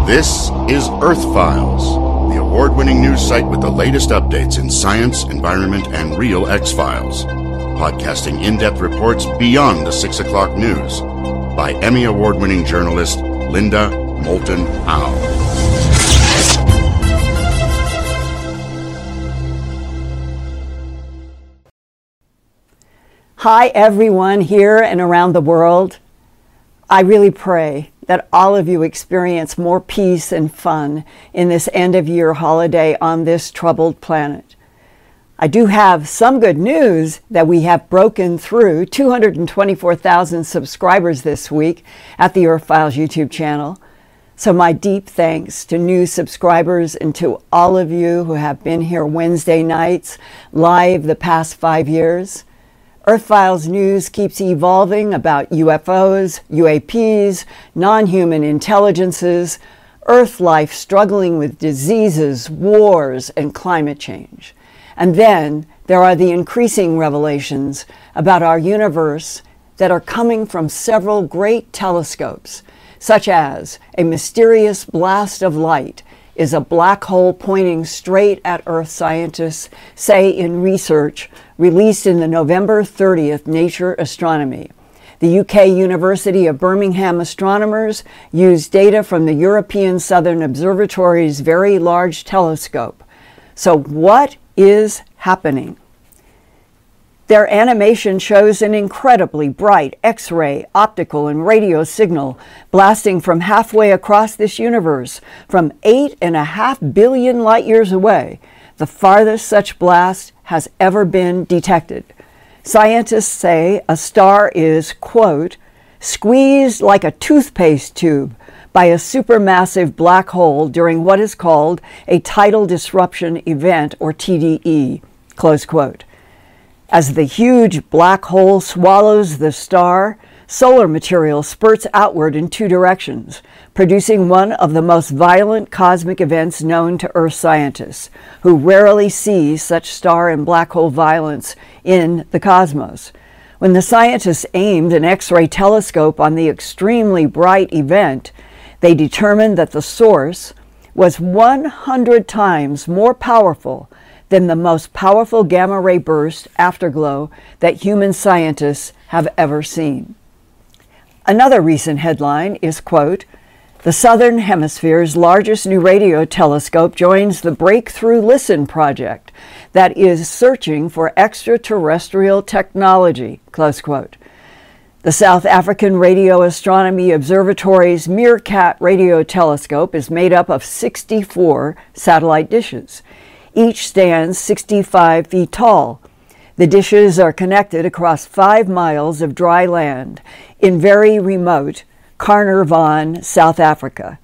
This is Earth Files, the award-winning news site with the latest updates in science, environment, and real X-Files. Podcasting in-depth reports beyond the 6 o'clock news by Emmy Award-winning journalist Linda Moulton Howe. Hi everyone here and around the world. I really pray that all of you experience more peace and fun in this end-of-year holiday on this troubled planet. I do have some good news that we have broken through 224,000 subscribers this week at the Earth Files YouTube channel. So my deep thanks to new subscribers and to all of you who have been here Wednesday nights live the past 5 years. Earth Files news keeps evolving about UFOs, UAPs, non-human intelligences, Earth life struggling with diseases, wars, and climate change. And then there are the increasing revelations about our universe that are coming from several great telescopes, such as a mysterious blast of light is a black hole pointing straight at Earth, scientists say in research released in the November 30th Nature Astronomy. The UK University of Birmingham astronomers used data from the European Southern Observatory's Very Large Telescope. So what is happening? Their animation shows an incredibly bright X-ray, optical, and radio signal blasting from halfway across this universe, from 8.5 billion light years away, the farthest such blast has ever been detected. Scientists say a star is, quote, squeezed like a toothpaste tube by a supermassive black hole during what is called a tidal disruption event, or TDE, close quote. As the huge black hole swallows the star, solar material spurts outward in two directions, producing one of the most violent cosmic events known to Earth scientists, who rarely see such star and black hole violence in the cosmos. When the scientists aimed an X-ray telescope on the extremely bright event, they determined that the source was 100 times more powerful than the most powerful gamma-ray burst afterglow that human scientists have ever seen. Another recent headline is, quote, the Southern Hemisphere's largest new radio telescope joins the Breakthrough Listen project that is searching for extraterrestrial technology, close quote. The South African Radio Astronomy Observatory's Meerkat radio telescope is made up of 64 satellite dishes. Each stands 65 feet tall. The dishes are connected across 5 miles of dry land in very remote Carnarvon, South Africa,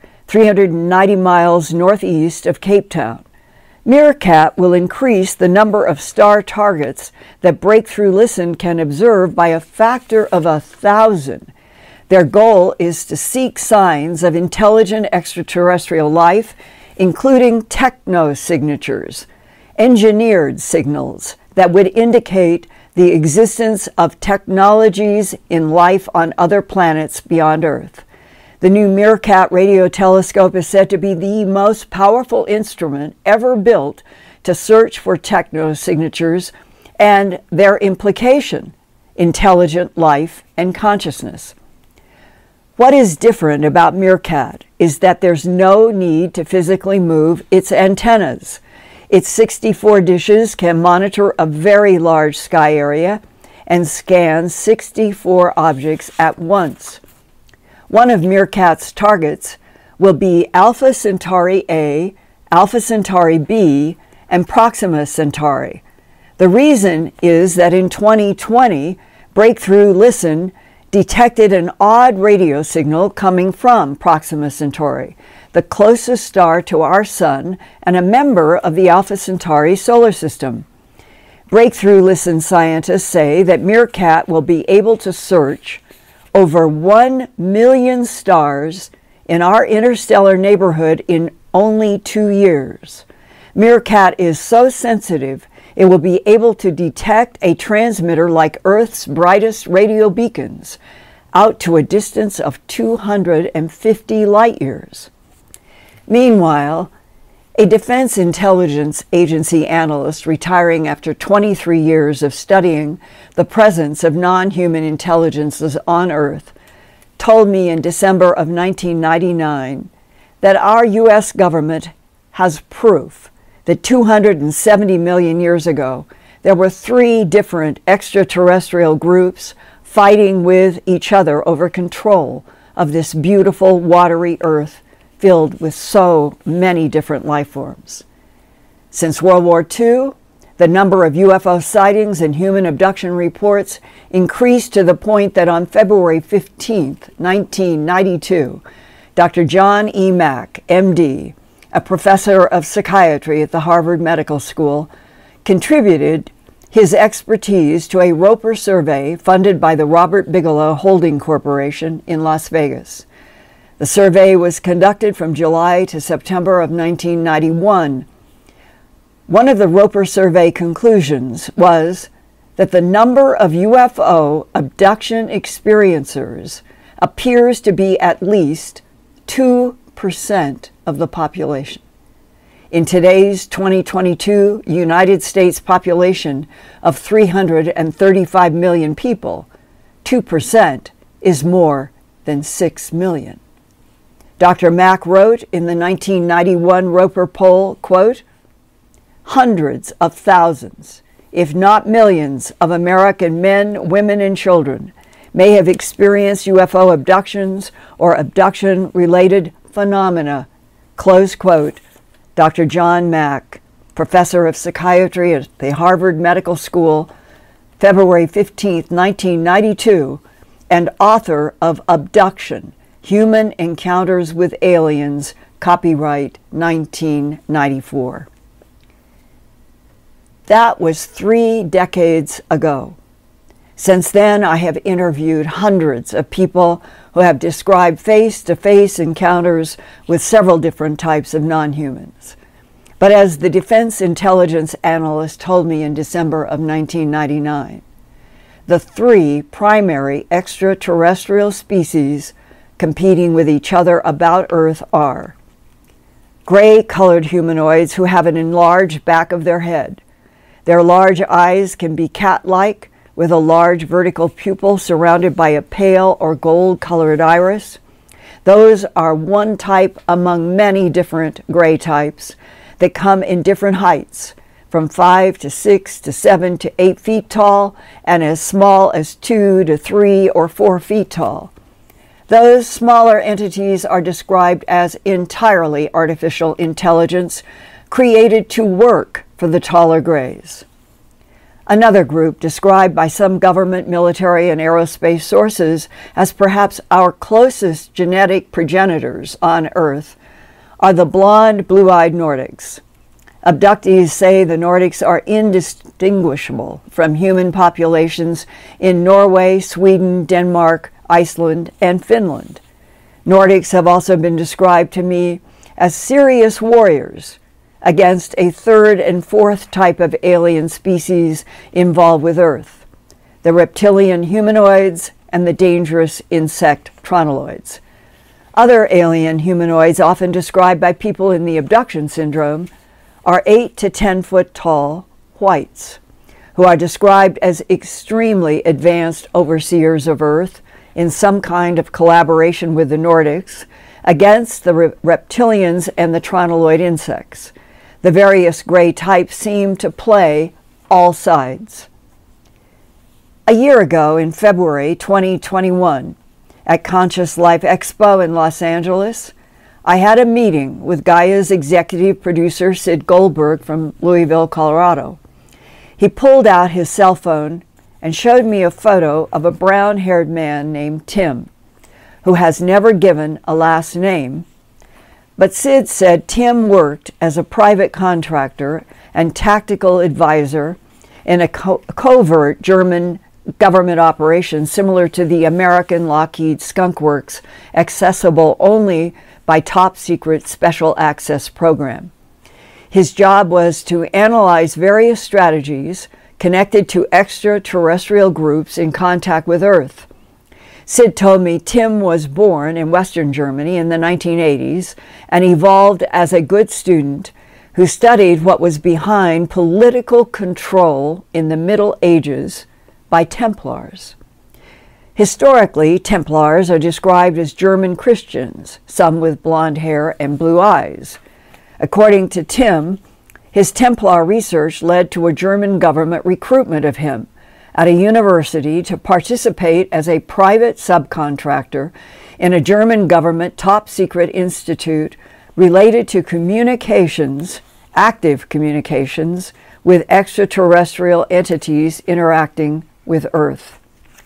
390 miles northeast of Cape Town. Meerkat will increase the number of star targets that Breakthrough Listen can observe by a factor of 1,000. Their goal is to seek signs of intelligent extraterrestrial life, including techno-signatures, engineered signals that would indicate the existence of technologies in life on other planets beyond Earth. The new Meerkat radio telescope is said to be the most powerful instrument ever built to search for techno-signatures and their implication, intelligent life and consciousness. What is different about Meerkat is that there's no need to physically move its antennas. Its 64 dishes can monitor a very large sky area and scan 64 objects at once. One of Meerkat's targets will be Alpha Centauri A, Alpha Centauri B, and Proxima Centauri. The reason is that in 2020, Breakthrough Listen detected an odd radio signal coming from Proxima Centauri, the closest star to our sun and a member of the Alpha Centauri solar system. Breakthrough Listen scientists say that Meerkat will be able to search over 1 million stars in our interstellar neighborhood in only 2 years. Meerkat is so sensitive, it will be able to detect a transmitter like Earth's brightest radio beacons out to a distance of 250 light years. Meanwhile, a Defense Intelligence Agency analyst retiring after 23 years of studying the presence of non-human intelligences on Earth told me in December of 1999 that our U.S. government has proof that 270 million years ago there were 3 different extraterrestrial groups fighting with each other over control of this beautiful watery Earth filled with so many different life forms. Since World War II, the number of UFO sightings and human abduction reports increased to the point that on February 15, 1992, Dr. John E. Mack, MD, a professor of psychiatry at the Harvard Medical School, contributed his expertise to a Roper survey funded by the Robert Bigelow Holding Corporation in Las Vegas. The survey was conducted from July to September of 1991. One of the Roper survey conclusions was that the number of UFO abduction experiencers appears to be at least 2% of the population. In today's 2022 United States population of 335 million people, 2% is more than 6 million. Dr. Mack wrote in the 1991 Roper poll, quote, "Hundreds of thousands, if not millions, of American men, women, and children may have experienced UFO abductions or abduction-related phenomena," close quote. Dr. John Mack, professor of psychiatry at the Harvard Medical School, February 15, 1992, and author of Abduction: Human Encounters with Aliens, copyright 1994. That was 3 decades ago. Since then, I have interviewed hundreds of people who have described face-to-face encounters with several different types of non-humans. But as the Defense Intelligence analyst told me in December of 1999, the 3 primary extraterrestrial species competing with each other about Earth are gray-colored humanoids who have an enlarged back of their head. Their large eyes can be cat-like, with a large vertical pupil surrounded by a pale or gold-colored iris. Those are one type among many different gray types that come in different heights, from 5 to 6 to 7 to 8 feet tall, and as small as 2 to 3 or 4 feet tall. Those smaller entities are described as entirely artificial intelligence, created to work for the taller grays. Another group, described by some government, military, and aerospace sources as perhaps our closest genetic progenitors on Earth, are the blonde, blue-eyed Nordics. Abductees say the Nordics are indistinguishable from human populations in Norway, Sweden, Denmark, Iceland, and Finland. Nordics have also been described to me as serious warriors against a 3rd and 4th type of alien species involved with Earth, the reptilian humanoids and the dangerous insect tronoloids. Other alien humanoids, often described by people in the abduction syndrome, are 8 to 10 foot tall whites, who are described as extremely advanced overseers of Earth in some kind of collaboration with the Nordics against the reptilians and the tronoloid insects. The various gray types seem to play all sides. A year ago, in February 2021, at Conscious Life Expo in Los Angeles, I had a meeting with Gaia's executive producer, Sid Goldberg from Louisville, Colorado. He pulled out his cell phone and showed me a photo of a brown-haired man named Tim, who has never given a last name. But Sid said Tim worked as a private contractor and tactical advisor in a covert German government operation similar to the American Lockheed Skunk Works, accessible only by top-secret special access program. His job was to analyze various strategies connected to extraterrestrial groups in contact with Earth. Sid told me Tim was born in Western Germany in the 1980s and evolved as a good student who studied what was behind political control in the Middle Ages by Templars. Historically, Templars are described as German Christians, some with blonde hair and blue eyes. According to Tim, his Templar research led to a German government recruitment of him at a university to participate as a private subcontractor in a German government top-secret institute related to communications, active communications, with extraterrestrial entities interacting with Earth.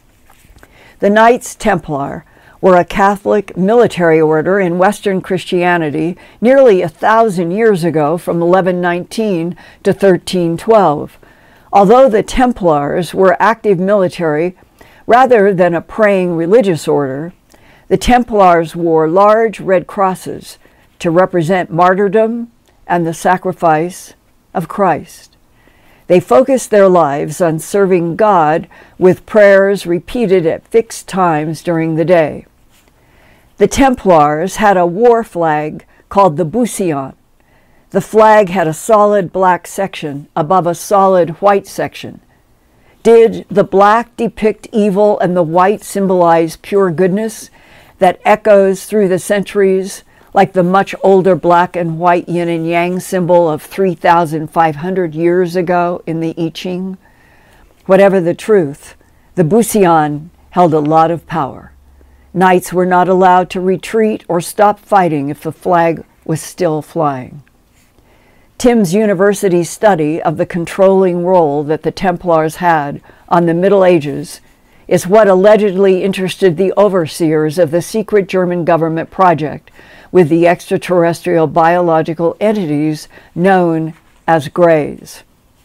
The Knights Templar were a Catholic military order in Western Christianity nearly 1,000 years ago, from 1119 to 1312. Although the Templars were active military rather than a praying religious order, the Templars wore large red crosses to represent martyrdom and the sacrifice of Christ. They focused their lives on serving God with prayers repeated at fixed times during the day. The Templars had a war flag called the Busion. The flag had a solid black section above a solid white section. Did the black depict evil and the white symbolize pure goodness that echoes through the centuries, like the much older black and white yin and yang symbol of 3,500 years ago in the I Ching? Whatever the truth, the Busion held a lot of power. Knights were not allowed to retreat or stop fighting if the flag was still flying. Tim's university study of the controlling role that the Templars had on the Middle Ages is what allegedly interested the overseers of the secret German government project with the extraterrestrial biological entities known as Greys.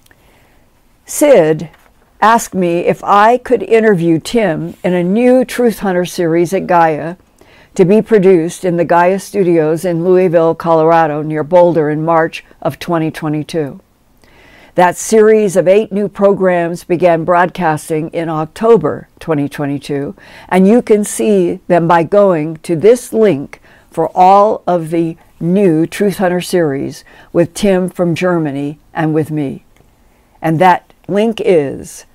Sid asked me if I could interview Tim in a new Truth Hunter series at Gaia, to be produced in the Gaia Studios in Louisville, Colorado, near Boulder in March of 2022. That series of 8 new programs began broadcasting in October 2022, and you can see them by going to this link for all of the new Truth Hunter series with Tim from Germany and with me. And that link is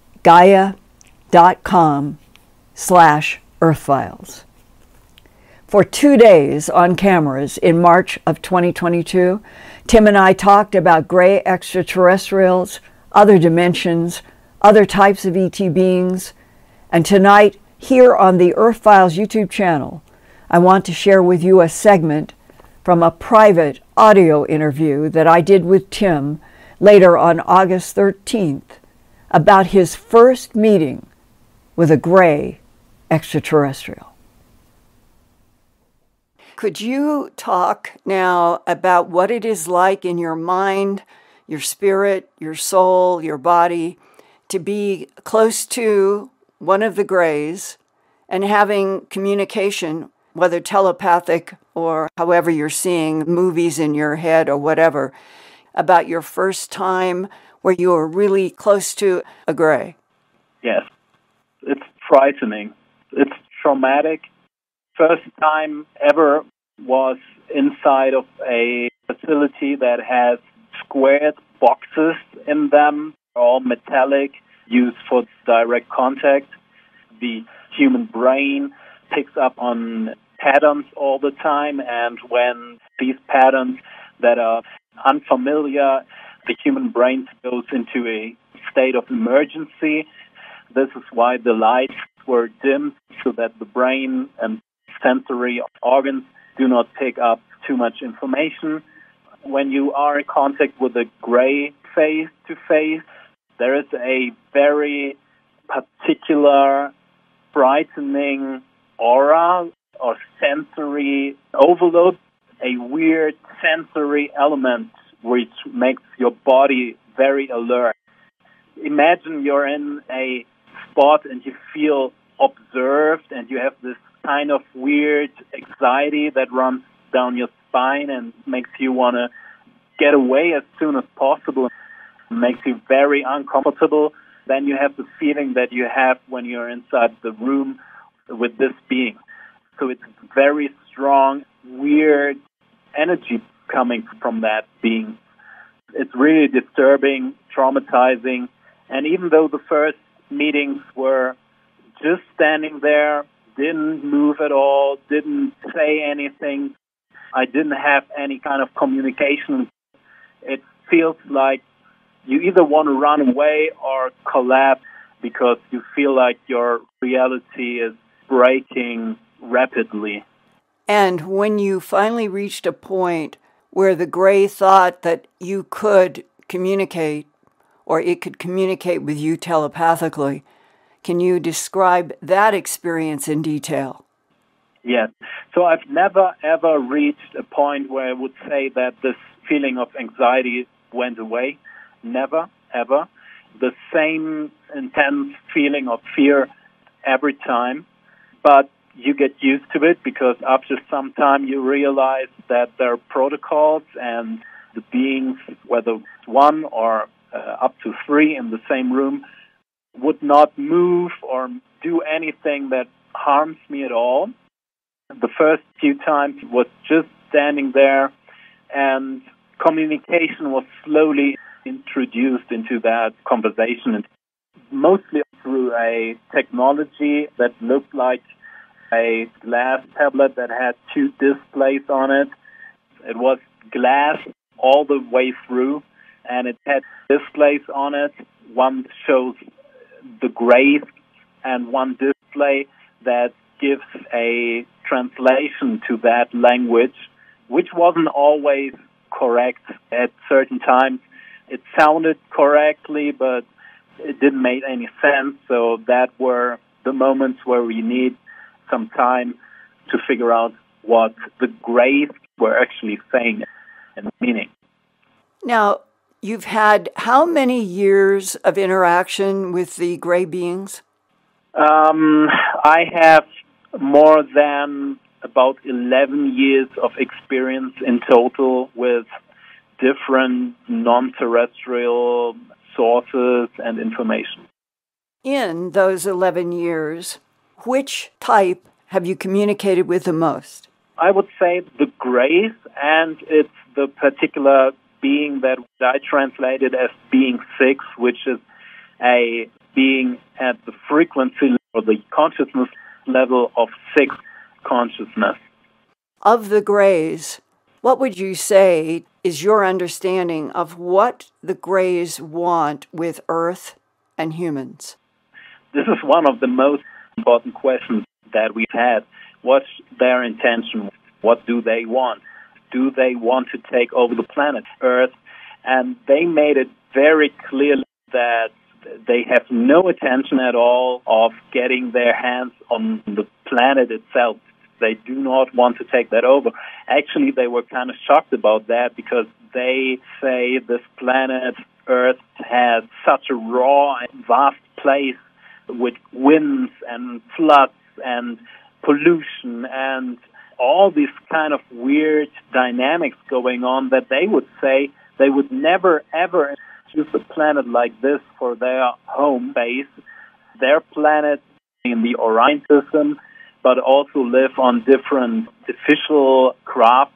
gaia.com/earthfiles. For 2 days on cameras in March of 2022, Tim and I talked about gray extraterrestrials, other dimensions, other types of ET beings, and tonight, here on the Earth Files YouTube channel, I want to share with you a segment from a private audio interview that I did with Tim later on August 13th about his first meeting with a gray extraterrestrial. Could you talk now about what it is like in your mind, your spirit, your soul, your body, to be close to one of the Greys and having communication, whether telepathic or however you're seeing movies in your head or whatever, about your first time where you were really close to a Grey? Yes, it's frightening. It's traumatic. First time ever was inside of a facility that has squared boxes in them, all metallic, used for direct contact. The human brain picks up on patterns all the time, and when these patterns that are unfamiliar, the human brain goes into a state of emergency. This is why the lights were dimmed, so that the brain and sensory organs do not pick up too much information. When you are in contact with a Grey face-to-face, there is a very particular, frightening aura or sensory overload, a weird sensory element which makes your body very alert. Imagine you're in a spot and you feel observed and you have this kind of weird anxiety that runs down your spine and makes you want to get away as soon as possible, makes you very uncomfortable. Then you have the feeling that you have when you're inside the room with this being. So it's very strong, weird energy coming from that being. It's really disturbing, traumatizing. And even though the first meetings were just standing there, didn't move at all, didn't say anything, I didn't have any kind of communication, it feels like you either want to run away or collapse because you feel like your reality is breaking rapidly. And when you finally reached a point where the gray thought that you could communicate, or it could communicate with you telepathically, can you describe that experience in detail? Yes. So I've never, ever reached a point where I would say that this feeling of anxiety went away. Never, ever. The same intense feeling of fear every time. But you get used to it because after some time you realize that there are protocols and the beings, whether it's one or up to three in the same room, would not move or do anything that harms me at all. The first few times was just standing there, and communication was slowly introduced into that conversation, mostly through a technology that looked like a glass tablet that had two displays on it. It was glass all the way through, and it had displays on it. One shows the grays and one display that gives a translation to that language, which wasn't always correct. At certain times it sounded correctly, but it didn't make any sense. So that were the moments where we need some time to figure out what the grays were actually saying and meaning. Now, you've had how many years of interaction with the gray beings? I have more than about 11 years of experience in total with different non-terrestrial sources and information. In those 11 years, which type have you communicated with the most? I would say the grays, and it's the particular being that I translated as being 6, which is a being at the frequency or the consciousness level of 6 consciousness. Of the grays, what would you say is your understanding of what the grays want with Earth and humans? This is one of the most important questions that we've had. What's their intention? What do they want? Do they want to take over the planet Earth? And they made it very clear that they have no intention at all of getting their hands on the planet itself. They do not want to take that over. Actually, they were kind of shocked about that because they say this planet Earth has such a raw and vast place with winds and floods and pollution and all these kind of weird dynamics going on that they would say they would never, ever choose a planet like this for their home base. Their planet in the Orion system, but also live on different artificial crafts.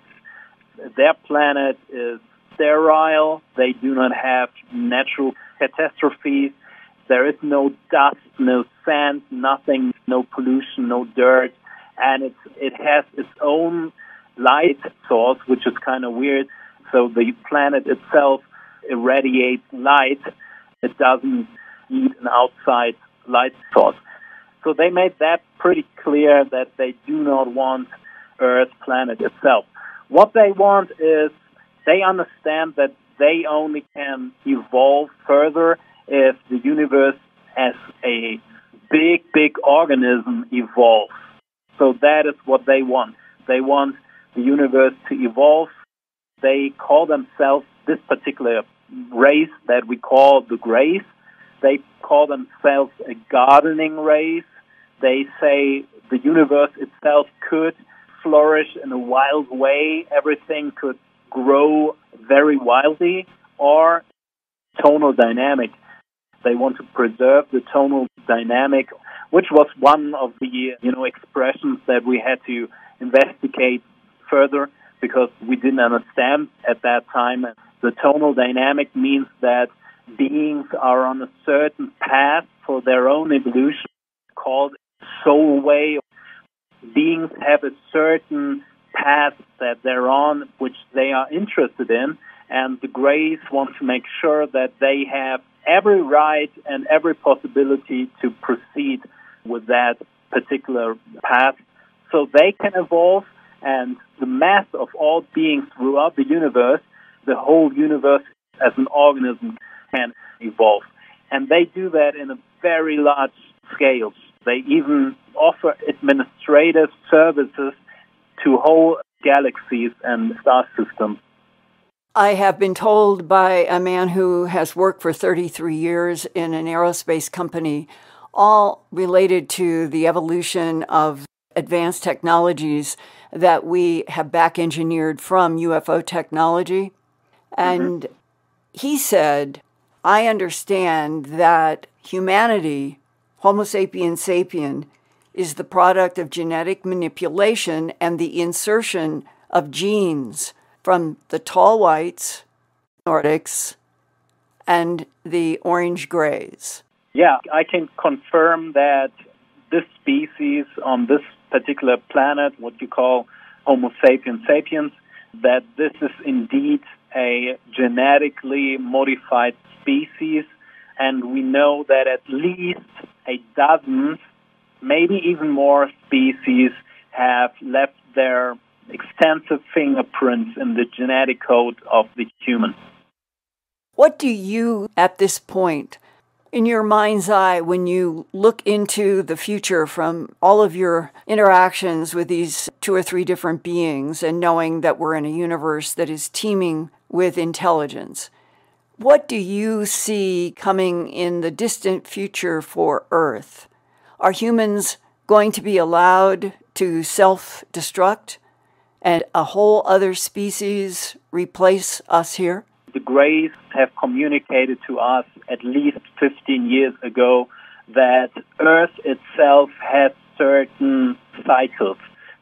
Their planet is sterile. They do not have natural catastrophes. There is no dust, no sand, nothing, no pollution, no dirt. And it has its own light source, which is kind of weird. So the planet itself irradiates light. It doesn't need an outside light source. So they made that pretty clear that they do not want Earth planet itself. What they want is they understand that they only can evolve further if the universe as a big, big organism evolves. So that is what they want. They want the universe to evolve. They call themselves, this particular race that we call the Greys, they call themselves a gardening race. They say the universe itself could flourish in a wild way. Everything could grow very wildly, or tonal dynamic. They want to preserve the tonal dynamic, which was one of the expressions that we had to investigate further because we didn't understand at that time. The tonal dynamic means that beings are on a certain path for their own evolution called soul way. Beings have a certain path that they're on, which they are interested in, and the Greys want to make sure that they have every right and every possibility to proceed with that particular path so they can evolve, and the mass of all beings throughout the universe, the whole universe as an organism, can evolve. And they do that in a very large scale. They even offer administrative services to whole galaxies and star systems. I have been told by a man who has worked for 33 years in an aerospace company, all related to the evolution of advanced technologies that we have back-engineered from UFO technology. And he said, I understand that humanity, Homo sapiens sapien, is the product of genetic manipulation and the insertion of genes from the tall whites, Nordics, and the orange grays. Yeah, I can confirm that this species on this particular planet, what you call Homo sapiens sapiens, that this is indeed a genetically modified species, and we know that at least a dozen, maybe even more species have left their extensive fingerprints in the genetic code of the human. What do you, at this point, in your mind's eye, when you look into the future from all of your interactions with these 2 or 3 different beings and knowing that we're in a universe that is teeming with intelligence, what do you see coming in the distant future for Earth? Are humans going to be allowed to self-destruct and a whole other species replace us here? The Greys have communicated to us at least 15 years ago that Earth itself has certain cycles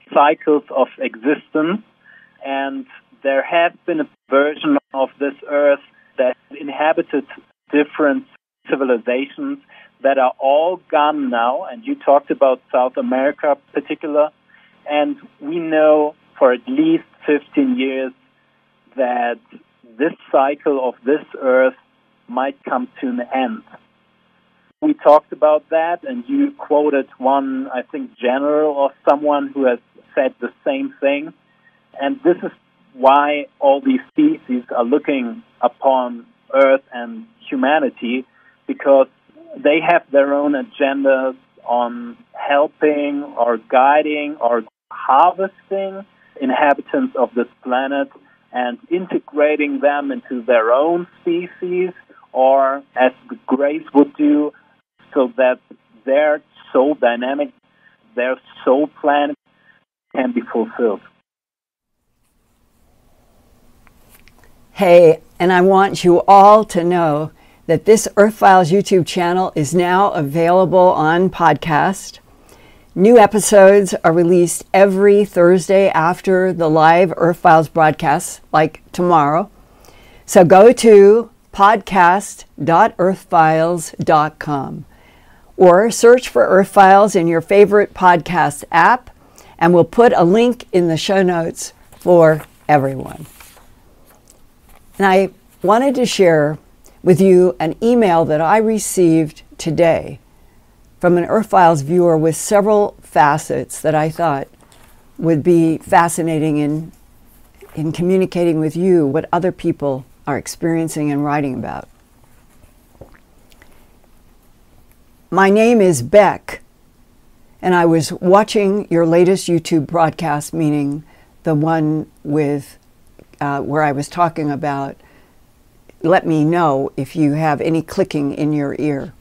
of existence, and there has been a version of this Earth that inhabited different civilizations that are all gone now, and you talked about South America in particular, and we know for at least 15 years that this cycle of this Earth might come to an end. We talked about that, and you quoted one, I think, general or someone who has said the same thing. And this is why all these species are looking upon Earth and humanity, because they have their own agendas on helping or guiding or harvesting inhabitants of this planet and integrating them into their own species, or as the Greys would do, so that their soul dynamic, their soul plan can be fulfilled. Hey, and I want you all to know that this Earth Files YouTube channel is now available on podcast. New episodes are released every Thursday after the live Earth Files broadcasts, like tomorrow. So go to podcast.earthfiles.com or search for Earth Files in your favorite podcast app, and we'll put a link in the show notes for everyone. And I wanted to share with you an email that I received today from an Earth Files viewer with several facets that I thought would be fascinating in communicating with you what other people are experiencing and writing about. My name is Beck, and I was watching your latest YouTube broadcast, meaning the one with where I was talking about, let me know if you have any clicking in your ear.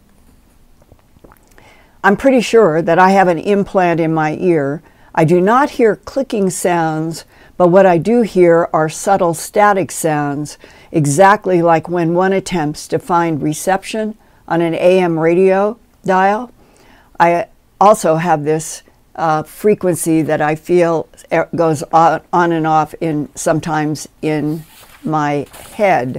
I'm pretty sure that I have an implant in my ear. I do not hear clicking sounds, but what I do hear are subtle static sounds, exactly like when one attempts to find reception on an AM radio dial. I also have this frequency that I feel goes on and off sometimes in my head.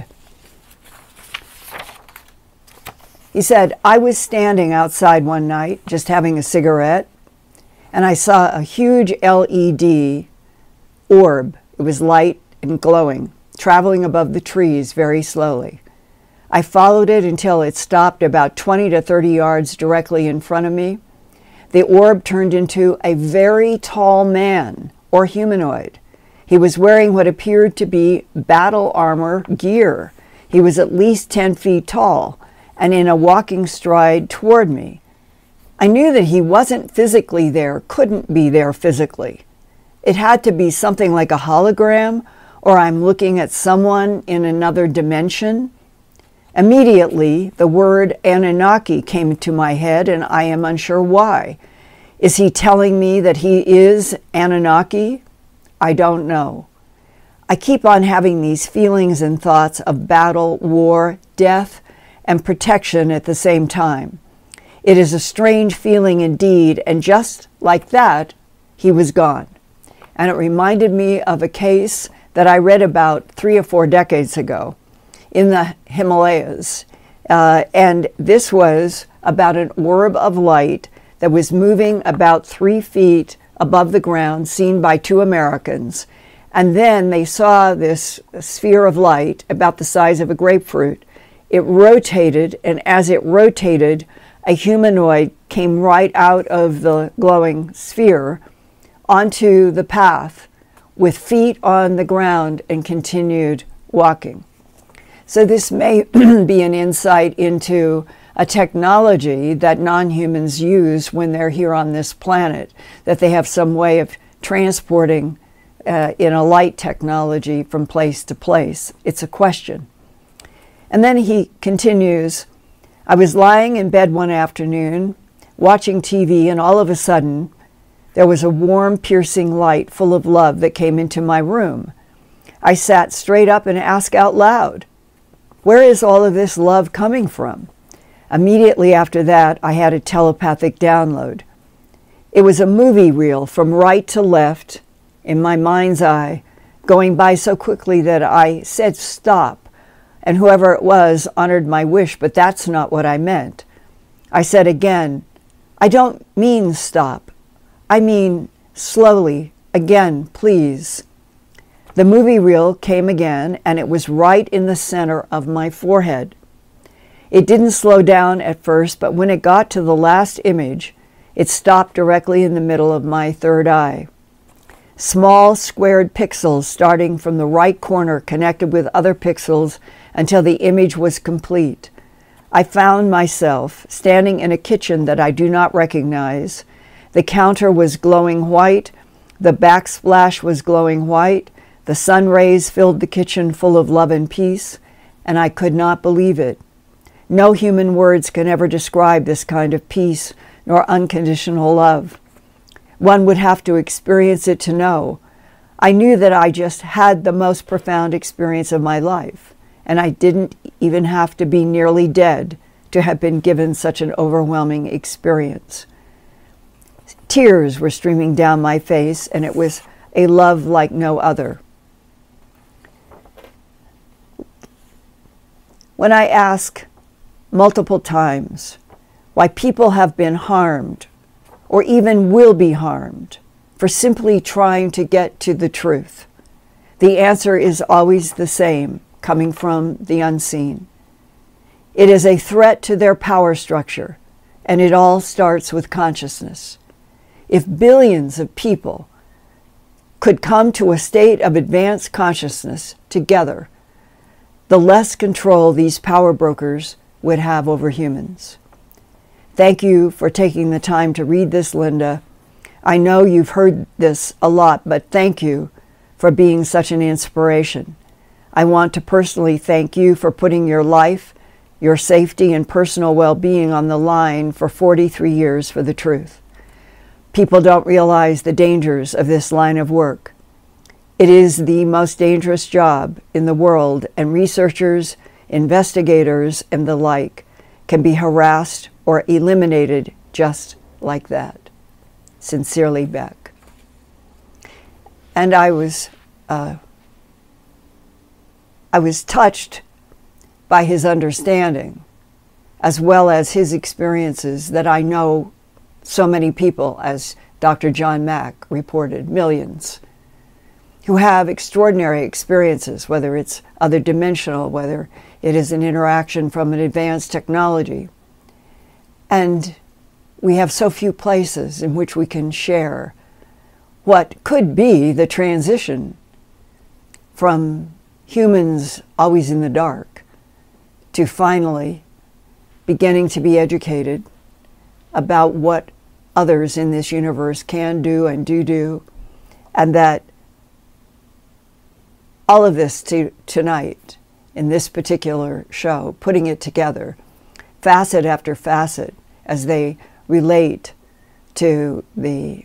He said, I was standing outside one night just having a cigarette, and I saw a huge LED orb. It was light and glowing, traveling above the trees very slowly. I followed it until it stopped about 20 to 30 yards directly in front of me. The orb turned into a very tall man, or humanoid. He was wearing what appeared to be battle armor gear. He was at least 10 feet tall and in a walking stride toward me. I knew that he wasn't physically there, couldn't be there physically. It had to be something like a hologram, or I'm looking at someone in another dimension. Immediately, the word Anunnaki came to my head, and I am unsure why. Is he telling me that he is Anunnaki? I don't know. I keep on having these feelings and thoughts of battle, war, death, and protection at the same time. It is a strange feeling indeed, and just like that, he was gone. And it reminded me of a case that I read about 3 or 4 decades ago in the Himalayas. And this was about an orb of light that was moving about 3 feet above the ground, seen by 2 Americans. And then they saw this sphere of light about the size of a grapefruit. It rotated, and as it rotated, a humanoid came right out of the glowing sphere onto the path with feet on the ground and continued walking. So this may be an insight into a technology that non-humans use when they're here on this planet, that they have some way of transporting in a light technology from place to place. It's a question. And then he continues, I was lying in bed one afternoon, watching TV, and all of a sudden, there was a warm, piercing light full of love that came into my room. I sat straight up and asked out loud, where is all of this love coming from? Immediately after that, I had a telepathic download. It was a movie reel from right to left in my mind's eye, going by so quickly that I said stop, and whoever it was honored my wish, but that's not what I meant. I said again, I don't mean stop. I mean slowly, again, please. The movie reel came again, and it was right in the center of my forehead. It didn't slow down at first, but when it got to the last image, it stopped directly in the middle of my third eye. Small squared pixels starting from the right corner connected with other pixels until the image was complete. I found myself standing in a kitchen that I do not recognize. The counter was glowing white, the backsplash was glowing white, the sun rays filled the kitchen full of love and peace, and I could not believe it. No human words can ever describe this kind of peace nor unconditional love. One would have to experience it to know. I knew that I just had the most profound experience of my life, and I didn't even have to be nearly dead to have been given such an overwhelming experience. Tears were streaming down my face, and it was a love like no other. When I ask multiple times why people have been harmed or even will be harmed for simply trying to get to the truth, the answer is always the same, coming from the unseen. It is a threat to their power structure, and it all starts with consciousness. If billions of people could come to a state of advanced consciousness together, the less control these power brokers would have over humans. Thank you for taking the time to read this, Linda. I know you've heard this a lot, but thank you for being such an inspiration. I want to personally thank you for putting your life, your safety, and personal well-being on the line for 43 years for the truth. People don't realize the dangers of this line of work. It is the most dangerous job in the world, and researchers, investigators, and the like can be harassed or eliminated just like that. Sincerely, Beck. And I was touched by his understanding, as well as his experiences that I know so many people, as Dr. John Mack reported, millions, who have extraordinary experiences, whether it's other dimensional, whether it is an interaction from an advanced technology. And we have so few places in which we can share what could be the transition from humans always in the dark to finally beginning to be educated about what others in this universe can do and do, and that all of this tonight in this particular show, putting it together, facet after facet, as they relate to the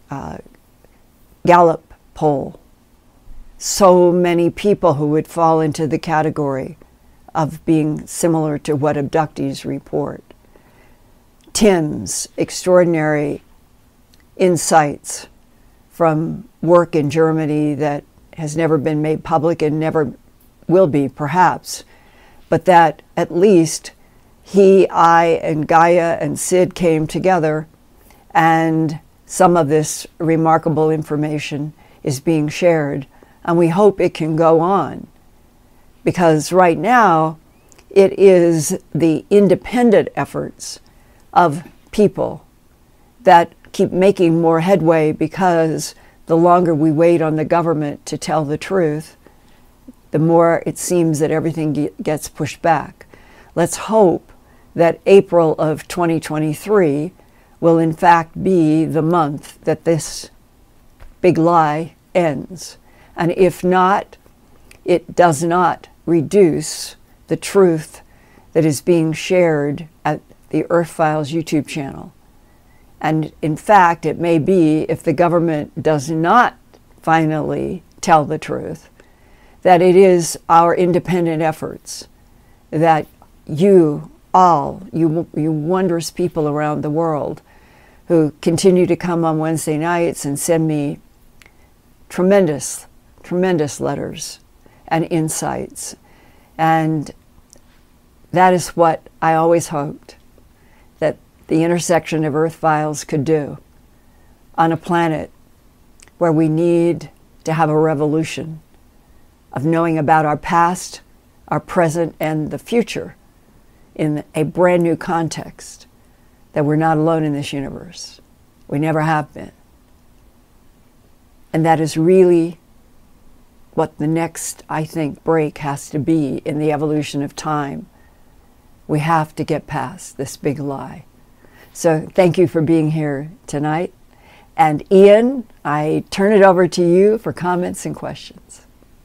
Gallup poll. So many people who would fall into the category of being similar to what abductees report. Tim's extraordinary insights from work in Germany that has never been made public and never will be, perhaps, but that at least he, I, and Gaia and Sid came together, and some of this remarkable information is being shared, and we hope it can go on, because right now it is the independent efforts of people that keep making more headway, because the longer we wait on the government to tell the truth, the more it seems that everything gets pushed back. Let's hope that April of 2023 will in fact be the month that this big lie ends. And if not, it does not reduce the truth that is being shared at the Earth Files YouTube channel. And in fact, it may be, if the government does not finally tell the truth, that it is our independent efforts, that you all, you wondrous people around the world who continue to come on Wednesday nights and send me tremendous, tremendous letters and insights. And that is what I always hoped that the intersection of Earth Files could do on a planet where we need to have a revolution of knowing about our past, our present, and the future in a brand new context, that we're not alone in this universe. We never have been. And that is really what the next, I think, break has to be in the evolution of time. We have to get past this big lie. So thank you for being here tonight. And Ian, I turn it over to you for comments and questions.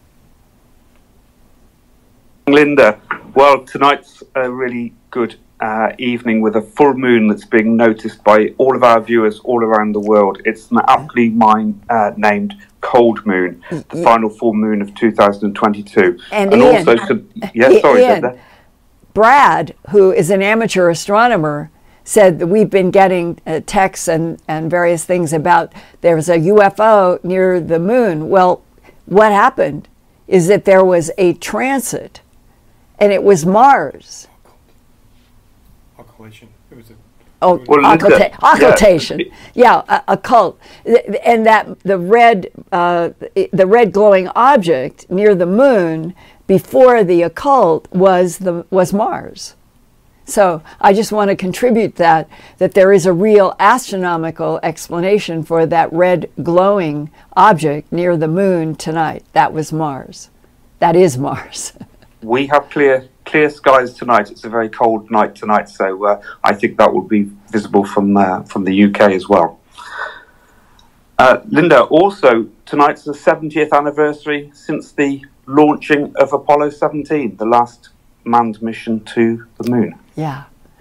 Linda, well, tonight's a really good evening with a full moon that's being noticed by all of our viewers all around the world. It's an aptly named Cold Moon, the final full moon of 2022. And Ian, also, Ian, Brad, who is an amateur astronomer, said that we've been getting texts and various things about there was a UFO near the moon. Well, what happened is that there was a transit, and it was Mars. Occultation. It was occultation. Yeah, occult. And that the red glowing object near the moon before the occult was Mars. So I just want to contribute that there is a real astronomical explanation for that red glowing object near the moon tonight. That was Mars. That is Mars. We have clear skies tonight. It's a very cold night tonight, so I think that will be visible from the UK as well. Linda, also tonight's the 70th anniversary since the launching of Apollo 17, the last manned mission to the moon. Yeah.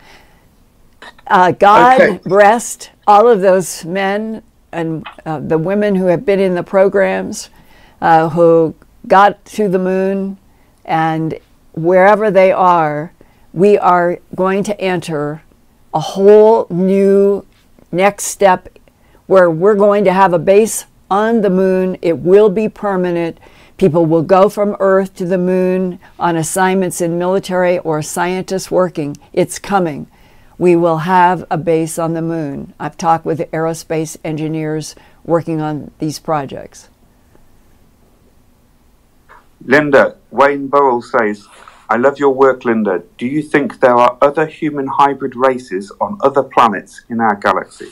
God rest all of those men and the women who have been in the programs, who got to the moon, and wherever they are, we are going to enter a whole new next step where we're going to have a base on the moon. It will be permanent. People will go from Earth to the moon on assignments in military or scientists working. It's coming. We will have a base on the moon. I've talked with aerospace engineers working on these projects. Linda, Wayne Burrell says, I love your work, Linda. Do you think there are other human hybrid races on other planets in our galaxy?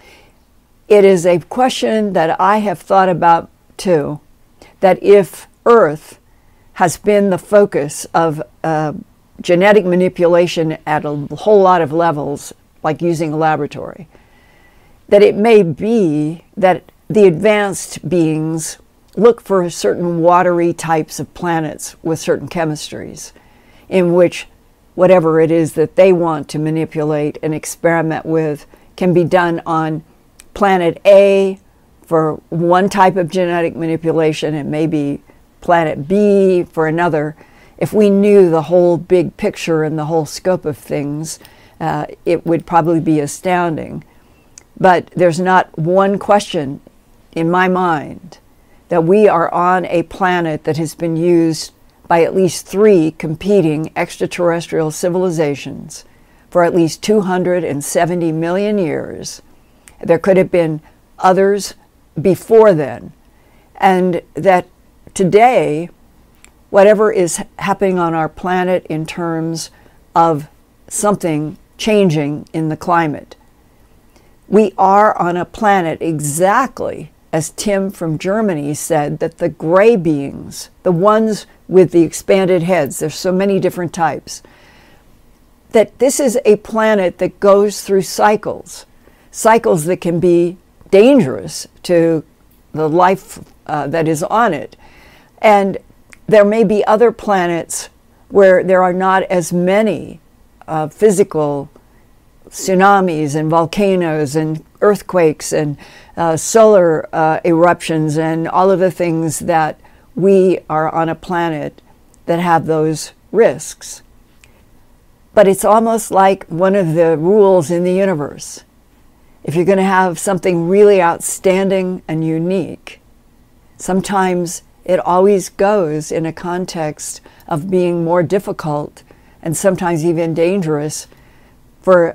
It is a question that I have thought about too, that if Earth has been the focus of genetic manipulation at a whole lot of levels, like using a laboratory, that it may be that the advanced beings look for certain watery types of planets with certain chemistries in which whatever it is that they want to manipulate and experiment with can be done on planet A for one type of genetic manipulation and maybe planet B for another. If we knew the whole big picture and the whole scope of things, it would probably be astounding. But there's not one question in my mind that we are on a planet that has been used by at least 3 competing extraterrestrial civilizations for at least 270 million years. There could have been others before then. And that today, whatever is happening on our planet in terms of something changing in the climate, we are on a planet exactly as Tim from Germany said, that the gray beings, the ones with the expanded heads, there's so many different types, that this is a planet that goes through cycles that can be dangerous to the life that is on it. And there may be other planets where there are not as many physical tsunamis and volcanoes and earthquakes and solar eruptions and all of the things that we are on a planet that have those risks. But it's almost like one of the rules in the universe. If you're going to have something really outstanding and unique, sometimes it always goes in a context of being more difficult and sometimes even dangerous for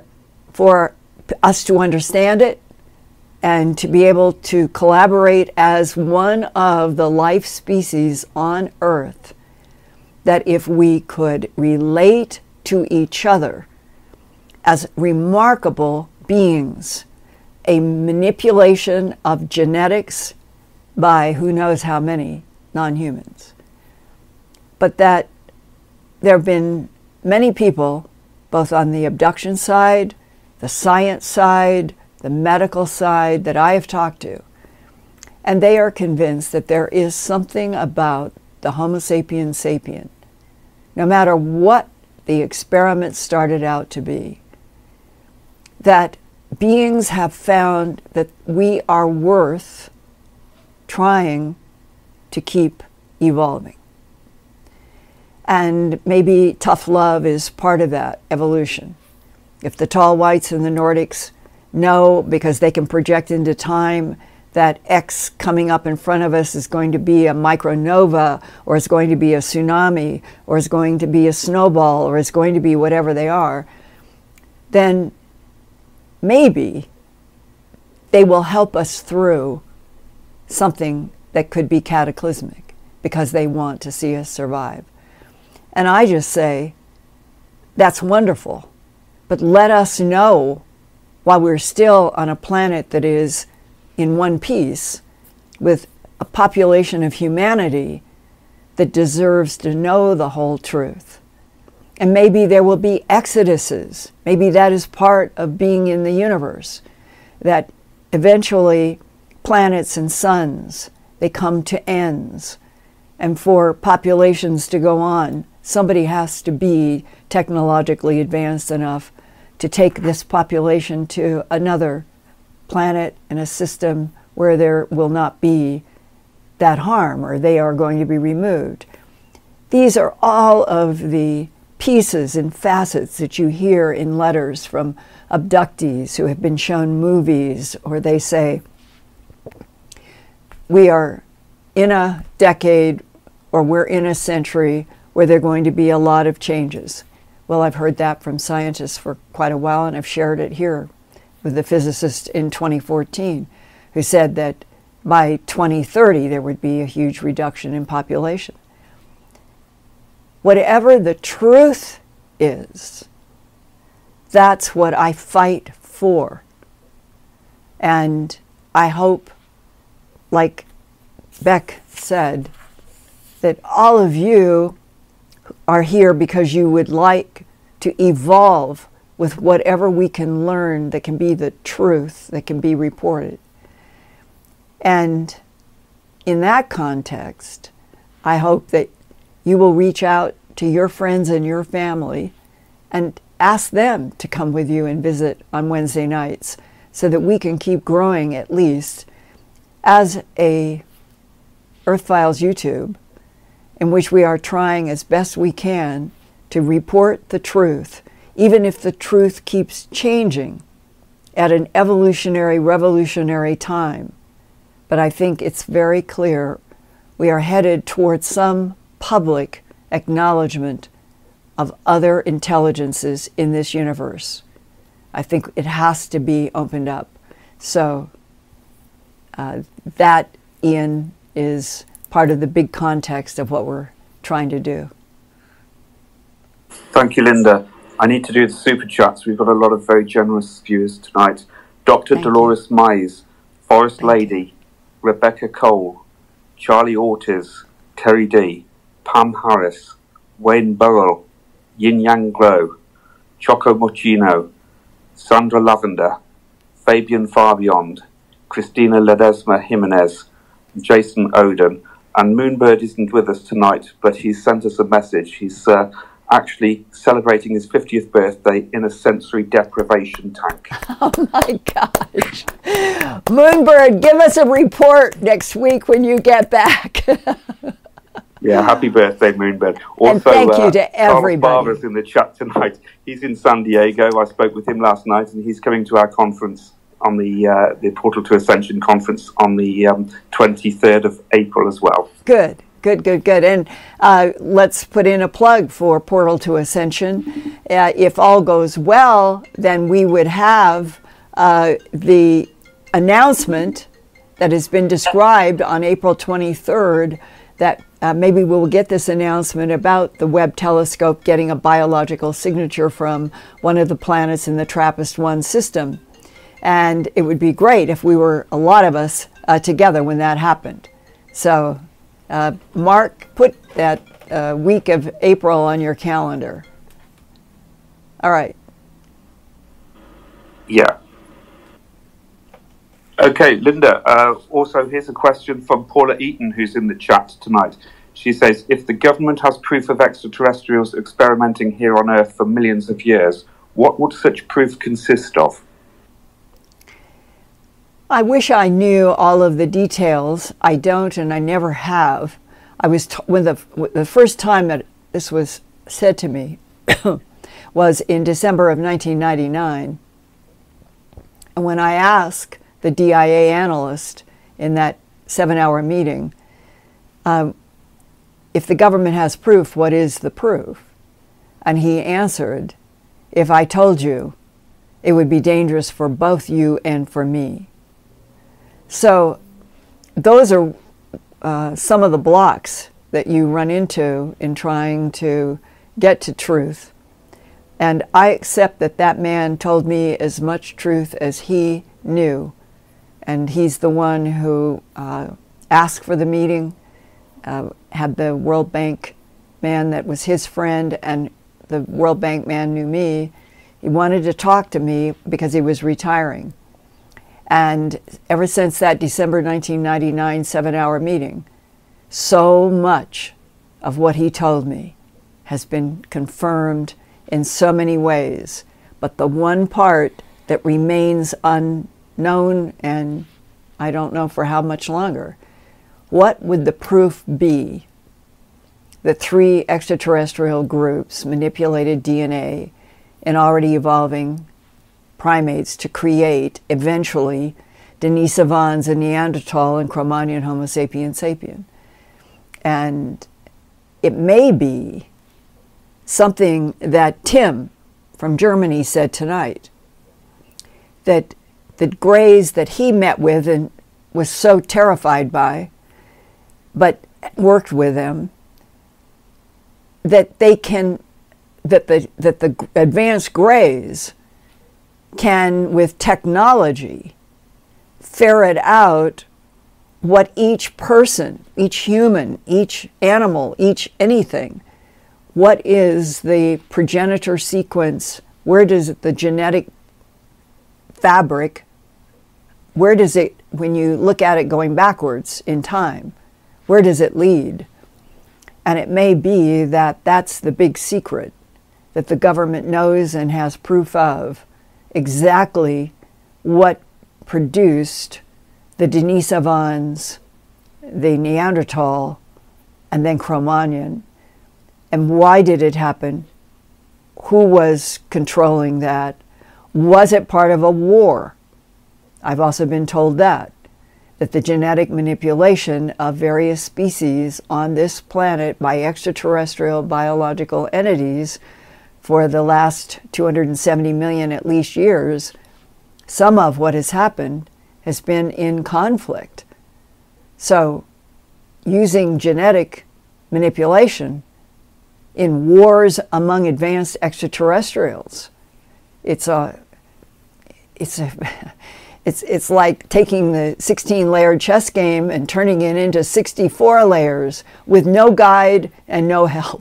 us to understand it and to be able to collaborate as one of the life species on Earth, that if we could relate to each other as remarkable beings, a manipulation of genetics by who knows how many non-humans. But that there have been many people, both on the abduction side, the science side, the medical side, that I have talked to, and they are convinced that there is something about the Homo sapiens sapien, no matter what the experiment started out to be, that beings have found that we are worth trying to keep evolving. And maybe tough love is part of that evolution. If the tall whites and the Nordics know, because they can project into time, that X coming up in front of us is going to be a micronova, or it's going to be a tsunami, or it's going to be a snowball, or it's going to be whatever they are, then maybe they will help us through something that could be cataclysmic because they want to see us survive. And I just say, that's wonderful, but let us know while we're still on a planet that is in one piece with a population of humanity that deserves to know the whole truth. And maybe there will be exoduses. Maybe that is part of being in the universe, that eventually planets and suns, they come to ends. And for populations to go on, somebody has to be technologically advanced enough to take this population to another planet and a system where there will not be that harm, or they are going to be removed. These are all of the pieces and facets that you hear in letters from abductees who have been shown movies, or they say, we are in a decade or we're in a century where there are going to be a lot of changes. Well, I've heard that from scientists for quite a while, and I've shared it here with a physicist in 2014 who said that by 2030 there would be a huge reduction in population. Whatever the truth is, that's what I fight for. And I hope, like Beck said, that all of you are here because you would like to evolve with whatever we can learn that can be the truth that can be reported. And in that context, I hope that you will reach out to your friends and your family and ask them to come with you and visit on Wednesday nights so that we can keep growing, at least as a Earth Files YouTube, in which we are trying as best we can to report the truth, even if the truth keeps changing at an evolutionary, revolutionary time. But I think it's very clear we are headed towards some public acknowledgement of other intelligences in this universe. I think it has to be opened up. So that, Ian, is part of the big context of what we're trying to do. Thank you, Linda. I need to do the super chats. We've got a lot of very generous viewers tonight. Dr. Dolores Mize, Forest Lady, Rebecca Cole, Charlie Ortiz, Terry D, Pam Harris, Wayne Burrell, Yin Yang Glow, Choco Mochino, Sandra Lavender, Fabian Farbeyond, Christina Ledesma Jimenez, Jason Oden, and Moonbird isn't with us tonight, but he's sent us a message. He's actually celebrating his 50th birthday in a sensory deprivation tank. Oh my gosh. Moonbird, give us a report next week when you get back. Yeah, happy birthday, Moonbird. Also, and thank you to everybody. Carlos Barber's in the chat tonight. He's in San Diego. I spoke with him last night, and he's coming to our conference on the Portal to Ascension conference on the 23rd of April as well. Good. And let's put in a plug for Portal to Ascension. If all goes well, then we would have the announcement that has been described on April 23rd that maybe we'll get this announcement about the Webb telescope getting a biological signature from one of the planets in the TRAPPIST-1 system. And it would be great if we were, a lot of us, together when that happened. So, Mark, put that week of April on your calendar. All right. Yeah. Okay, Linda, also here's a question from Paula Eaton, who's in the chat tonight. She says, if the government has proof of extraterrestrials experimenting here on Earth for millions of years, what would such proof consist of? I wish I knew all of the details. I don't, and I never have. I was when the first time that this was said to me was in December of 1999. And when I asked the DIA analyst in that 7-hour meeting, if the government has proof, what is the proof? And he answered, if I told you, it would be dangerous for both you and for me. So those are some of the blocks that you run into in trying to get to truth. And I accept that that man told me as much truth as he knew. And he's the one who asked for the meeting, had the World Bank man that was his friend, and the World Bank man knew me. He wanted to talk to me because he was retiring. And ever since that December 1999 7-hour meeting, so much of what he told me has been confirmed in so many ways. But the one part that remains unknown, and I don't know for how much longer, what would the proof be? that 3 extraterrestrial groups manipulated DNA in already evolving primates to create, eventually, Denisovans, a Neanderthal, and Cro-Magnon, Homo sapiens sapien. And it may be something that Tim from Germany said tonight, that the Greys that he met with and was so terrified by, but worked with them, that they can, that the advanced Greys can, with technology, ferret out what each person, each human, each animal, each anything, what is the progenitor sequence, where does the genetic fabric, where does it, when you look at it going backwards in time, where does it lead? And it may be that that's the big secret, that the government knows and has proof of exactly what produced the Denisovans, the Neanderthal, and then Cro-Magnon. And why did it happen? Who was controlling that? Was it part of a war? I've also been told that the genetic manipulation of various species on this planet by extraterrestrial biological entities for the last 270 million at least years, some of what has happened has been in conflict. So using genetic manipulation in wars among advanced extraterrestrials, it's like taking the 16-layered chess game and turning it into 64 layers with no guide and no help.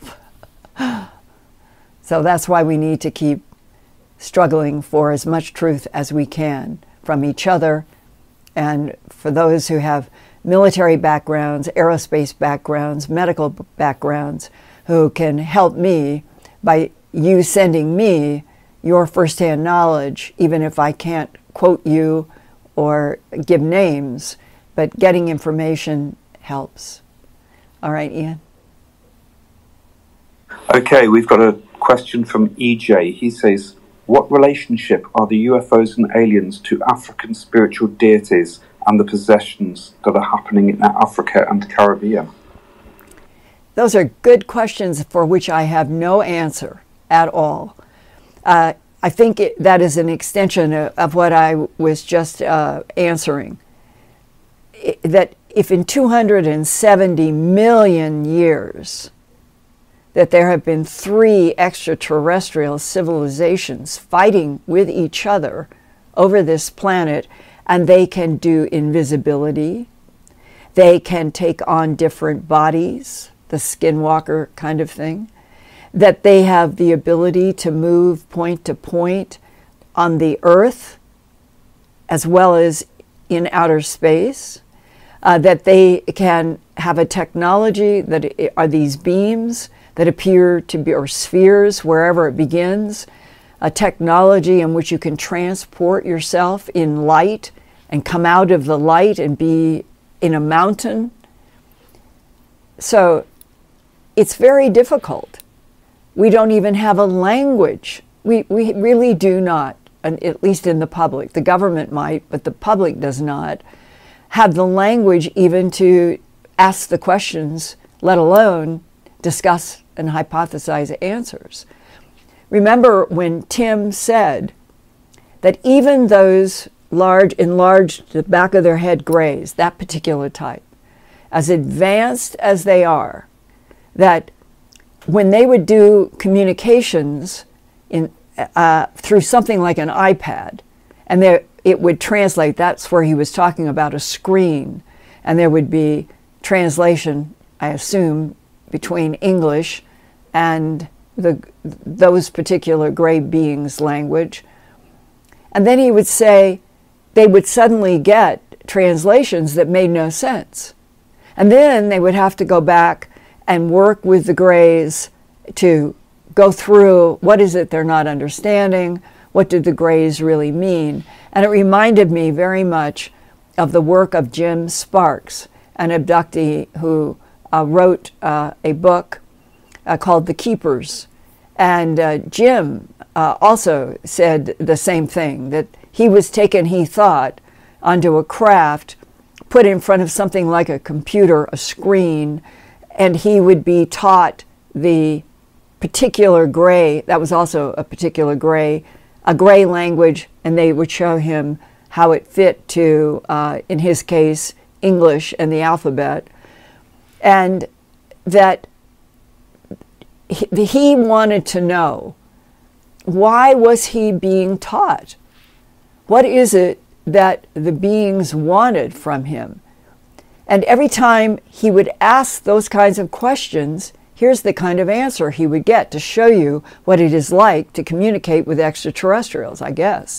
So that's why we need to keep struggling for as much truth as we can from each other, and for those who have military backgrounds, aerospace backgrounds, medical backgrounds, who can help me by you sending me your firsthand knowledge, even if I can't quote you or give names, but getting information helps. All right, Ian? Okay, we've got a question from EJ. He says, what relationship are the UFOs and aliens to African spiritual deities and the possessions that are happening in Africa and the Caribbean? Those are good questions for which I have no answer at all. I think that is an extension of what I was just answering. That if in 270 million years that there have been 3 extraterrestrial civilizations fighting with each other over this planet, and they can do invisibility, they can take on different bodies, the skinwalker kind of thing, that they have the ability to move point to point on the earth as well as in outer space, that they can have a technology that are these beams that appear to be, or spheres, wherever it begins, a technology in which you can transport yourself in light and come out of the light and be in a mountain. So it's very difficult. We don't even have a language. We really do not, and at least in the public. The government might, but the public does not have the language even to ask the questions, let alone discuss and hypothesize answers. Remember when Tim said that even those enlarged the back of their head Greys, that particular type, as advanced as they are, that when they would do communications through something like an iPad, and it would translate, that's where he was talking about a screen, and there would be translation, I assume, between English and those particular Grey beings' language. And then he would say they would suddenly get translations that made no sense. And then they would have to go back and work with the Greys to go through what is it they're not understanding, what did the Greys really mean. And it reminded me very much of the work of Jim Sparks, an abductee who wrote a book called The Keepers. And Jim also said the same thing, that he was taken, he thought, onto a craft, put in front of something like a computer, a screen, and he would be taught the particular gray, that was also a particular gray, a gray language, and they would show him how it fit to, in his case, English and the alphabet. And that he wanted to know, why was he being taught? What is it that the beings wanted from him? And every time he would ask those kinds of questions, here's the kind of answer he would get to show you what it is like to communicate with extraterrestrials, I guess.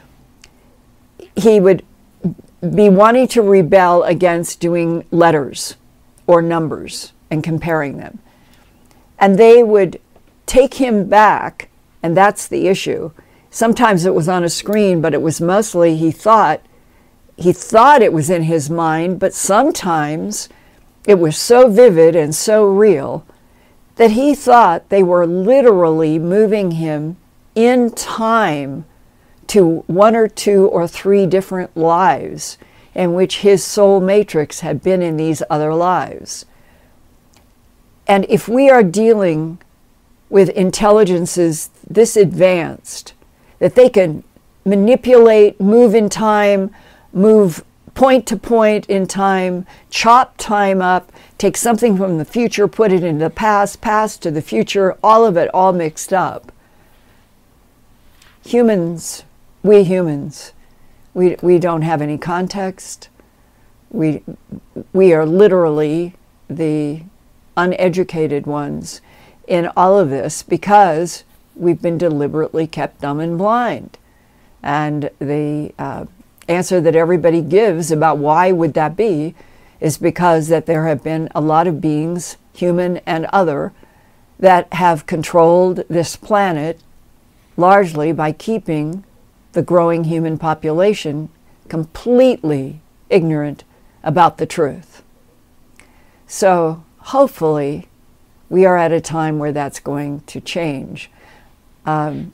He would be wanting to rebel against doing letters or numbers and comparing them. And they would take him back, and that's the issue. Sometimes it was on a screen, but it was mostly he thought it was in his mind, but sometimes it was so vivid and so real that he thought they were literally moving him in time to 1 or 2 or 3 different lives in which his soul matrix had been in these other lives. And if we are dealing with intelligences this advanced, that they can manipulate, move in time, move point to point in time, chop time up, take something from the future, put it into the past, past to the future, all of it all mixed up. Humans, we don't have any context. We are literally the uneducated ones in all of this because we've been deliberately kept dumb and blind. And the answer that everybody gives about why would that be is because that there have been a lot of beings, human and other, that have controlled this planet largely by keeping the growing human population completely ignorant about the truth. So hopefully we are at a time where that's going to change. And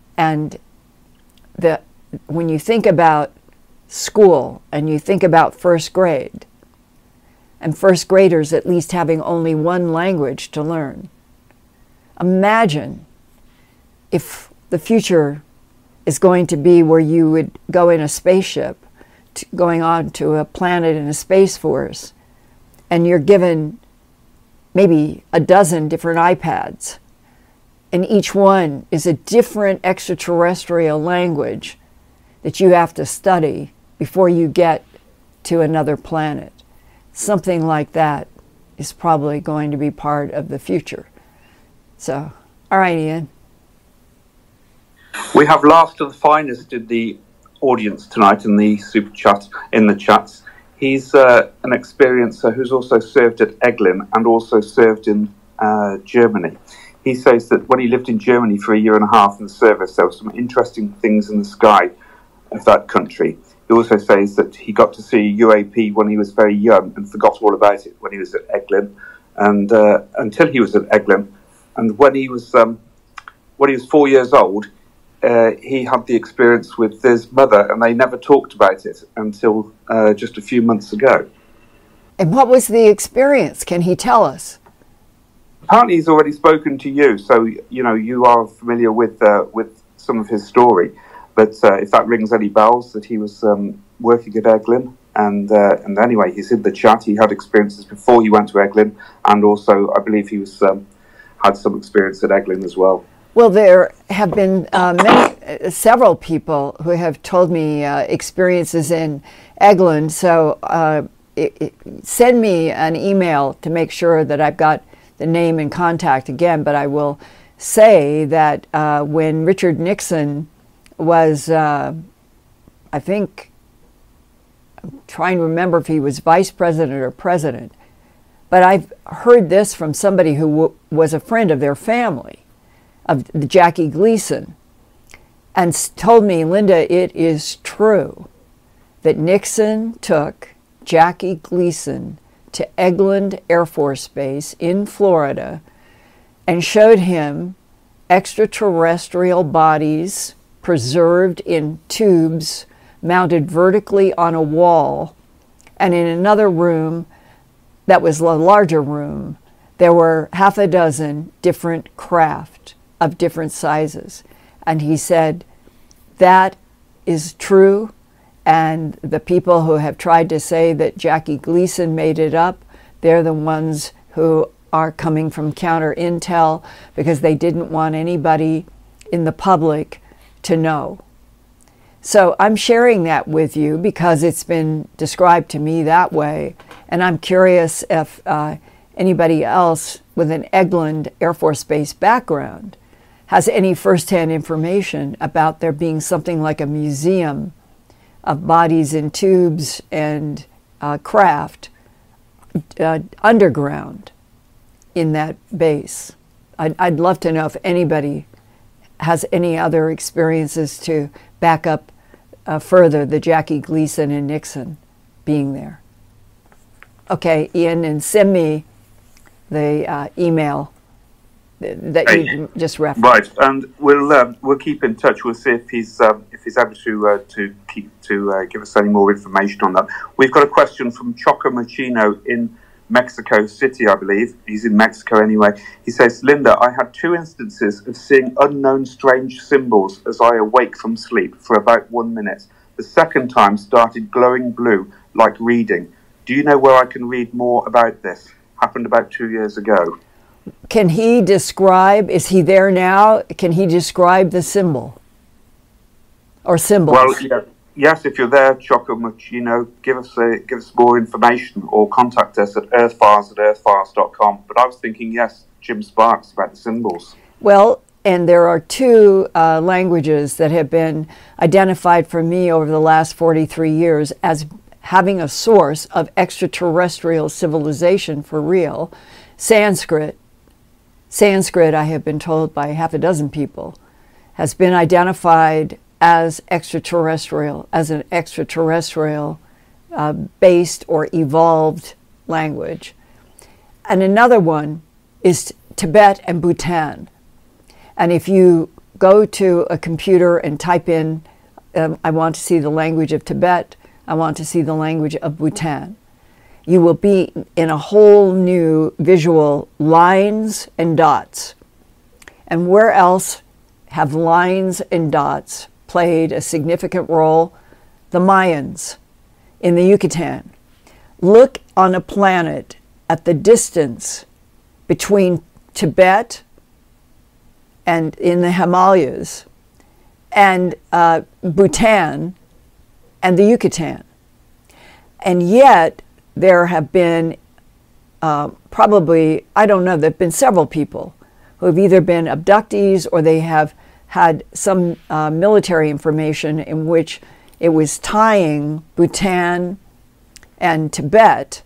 when you think about school and you think about first grade, and first graders at least having only one language to learn, imagine if the future is going to be where you would go in a spaceship, going on to a planet in a space force, and you're given maybe a dozen different iPads, and each one is a different extraterrestrial language that you have to study before you get to another planet. Something like that is probably going to be part of the future. So, all right, Ian. We have last of the finest in the audience tonight in the super chat, in the chats. He's an experiencer who's also served at Eglin and also served in Germany. He says that when he lived in Germany for 1.5 years in the service, there were some interesting things in the sky of that country. He also says that he got to see UAP when he was very young and forgot all about it when he was at Eglin, and until he was at Eglin. And when he was 4 years old, he had the experience with his mother, and they never talked about it until just a few months ago. And what was the experience? Can he tell us? Apparently, he's already spoken to you, so you are familiar with some of his story. But if that rings any bells, that he was working at Eglin, and anyway, he's in the chat. He had experiences before he went to Eglin, and also I believe he was had some experience at Eglin as well. Well, there have been several people who have told me experiences in Eglin. So send me an email to make sure that I've got the name and contact again. But I will say that when Richard Nixon was, I think, I'm trying to remember if he was vice president or president, but I've heard this from somebody who was a friend of their family, of Jackie Gleason, and told me, Linda, it is true that Nixon took Jackie Gleason to Eglin Air Force Base in Florida and showed him extraterrestrial bodies preserved in tubes mounted vertically on a wall. And in another room that was a larger room, there were half a dozen different craft of different sizes. And he said, that is true. And the people who have tried to say that Jackie Gleason made it up, they're the ones who are coming from counter intel because they didn't want anybody in the public to know. So I'm sharing that with you because it's been described to me that way. And I'm curious if anybody else with an Eglin Air Force Base background has any firsthand information about there being something like a museum of bodies in tubes and craft underground in that base. I'd love to know if anybody has any other experiences to back up further the Jackie Gleason and Nixon being there. Okay, Ian, and send me the email that you just referenced. Right, and we'll keep in touch. We'll see if he's able to give us any more information on that. We've got a question from Choco Machino in Mexico City, I believe. He's in Mexico anyway. He says, Linda, I had 2 instances of seeing unknown strange symbols as I awake from sleep for about 1 minute. The second time started glowing blue, like reading. Do you know where I can read more about this? Happened about 2 years ago. Can he describe, is he there now? Can he describe the symbol or symbols? Well, yeah. Yes, if you're there, Choco Machino, give us more information or contact us at earthfiles@earthfiles.com. But I was thinking, yes, Jim Sparks about the symbols. Well, and there are 2 languages that have been identified for me over the last 43 years as having a source of extraterrestrial civilization for real. Sanskrit, I have been told by half a dozen people, has been identified as an extraterrestrial based or evolved language. And another one is Tibet and Bhutan. And if you go to a computer and type in, I want to see the language of Tibet, I want to see the language of Bhutan, you will be in a whole new visual lines and dots. And where else have lines and dots played a significant role? The Mayans in the Yucatan. Look on a planet at the distance between Tibet and in the Himalayas and Bhutan and the Yucatan. And yet there have been probably, I don't know, there have been several people who have either been abductees or they have had some military information in which it was tying Bhutan and Tibet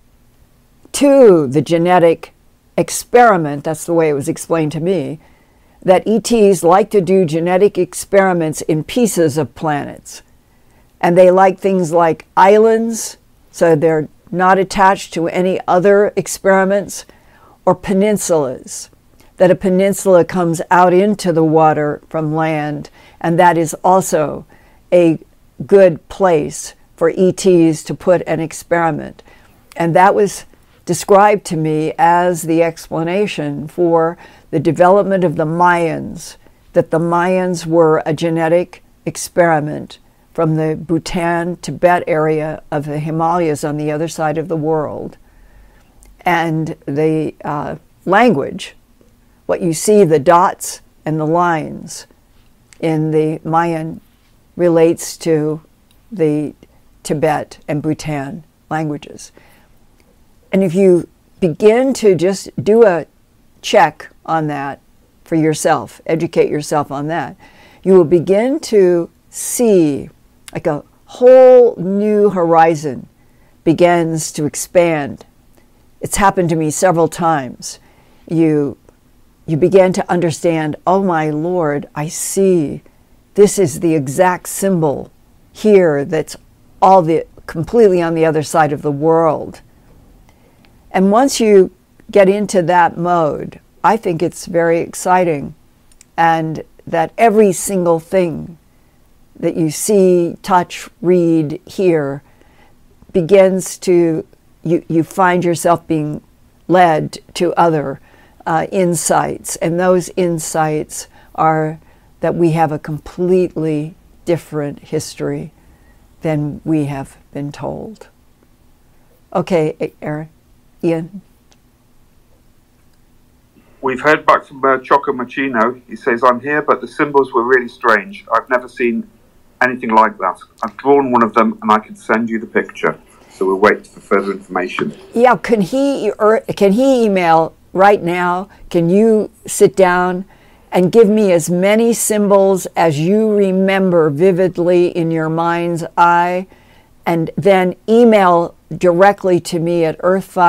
to the genetic experiment, that's the way it was explained to me, that ETs like to do genetic experiments in pieces of planets. And they like things like islands, so they're not attached to any other experiments, or peninsulas, that a peninsula comes out into the water from land, and that is also a good place for ETs to put an experiment. And that was described to me as the explanation for the development of the Mayans, that the Mayans were a genetic experiment from the Bhutan, Tibet area of the Himalayas on the other side of the world. And the language, what you see, the dots and the lines in the Mayan relates to the Tibet and Bhutan languages. And if you begin to just do a check on that for yourself, educate yourself on that, you will begin to see like a whole new horizon begins to expand. It's happened to me several times. You begin to understand, oh my Lord, I see this is the exact symbol here that's completely on the other side of the world. And once you get into that mode I think it's very exciting, and that every single thing that you see, touch, read, hear begins to, you find yourself being led to other insights, and those insights are that we have a completely different history than we have been told. Okay, Ian? We've heard back from Choco Machino. He says, I'm here, but the symbols were really strange. I've never seen anything like that. I've drawn one of them, and I can send you the picture. So we'll wait for further information. Yeah, can he email right now? Can you sit down and give me as many symbols as you remember vividly in your mind's eye, and then email directly to me at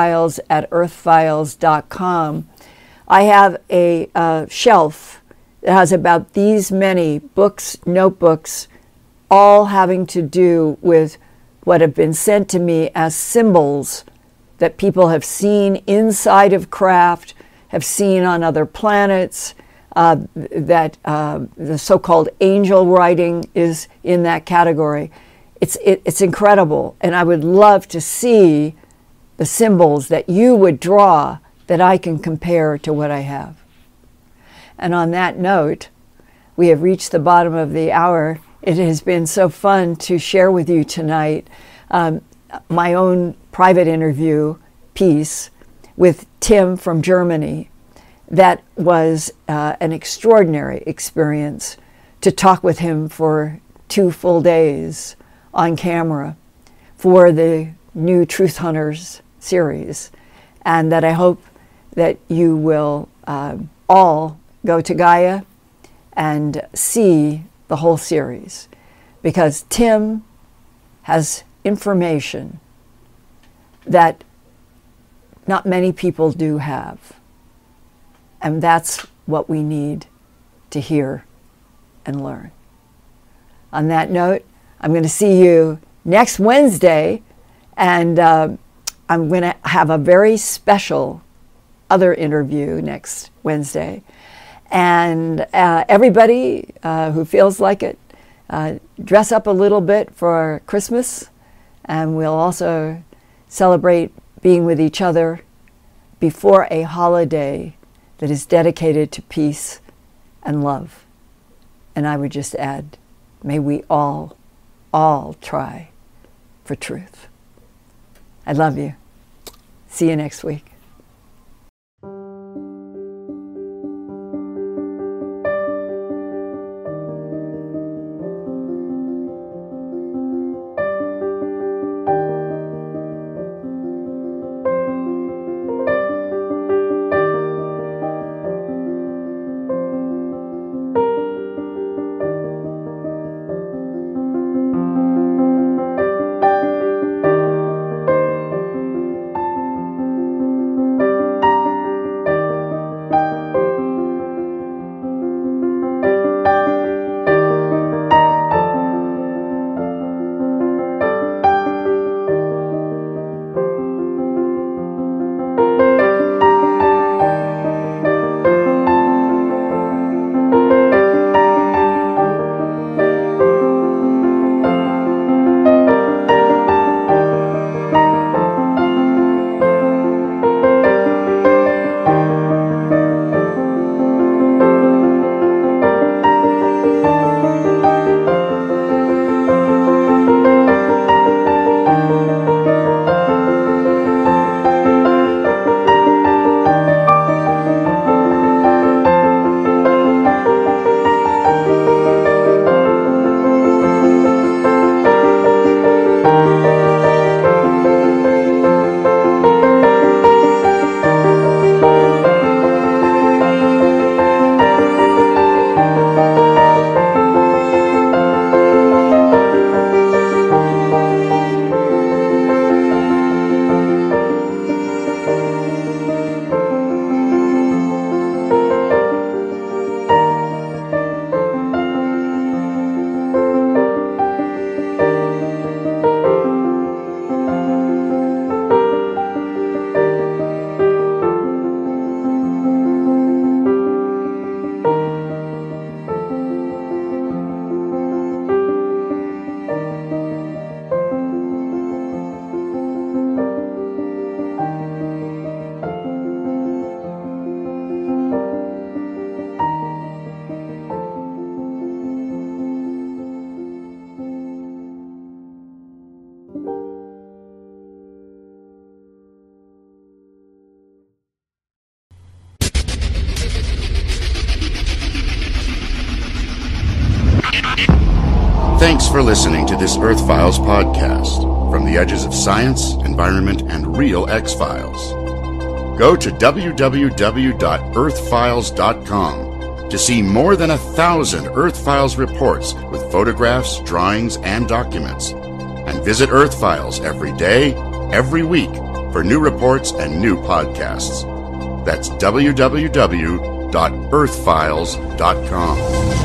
earthfiles@earthfiles.com. I have a shelf that has about these many books, notebooks, all having to do with what have been sent to me as symbols that people have seen inside of craft, have seen on other planets, that the so-called angel writing is in that category. It's incredible, and I would love to see the symbols that you would draw that I can compare to what I have. And on that note, we have reached the bottom of the hour. It has been so fun to share with you tonight my own private interview piece with Tim from Germany. That was an extraordinary experience to talk with him for 2 full days on camera for the new Truth Hunters series, and that I hope that you will all go to Gaia and see the whole series, because Tim has information that not many people do have, and that's what we need to hear and learn. On that note, I'm going to see you next Wednesday, and I'm going to have a very special other interview next Wednesday. And everybody who feels like it, dress up a little bit for Christmas, and we'll also celebrate being with each other before a holiday that is dedicated to peace and love. And I would just add, may we all try for truth. I love you. See you next week. Thanks for listening to this Earth Files podcast from the edges of science, environment, and real X-Files. Go to www.earthfiles.com to see more than 1,000 Earth Files reports with photographs, drawings, and documents. And visit Earth Files every day, every week for new reports and new podcasts. That's www.earthfiles.com.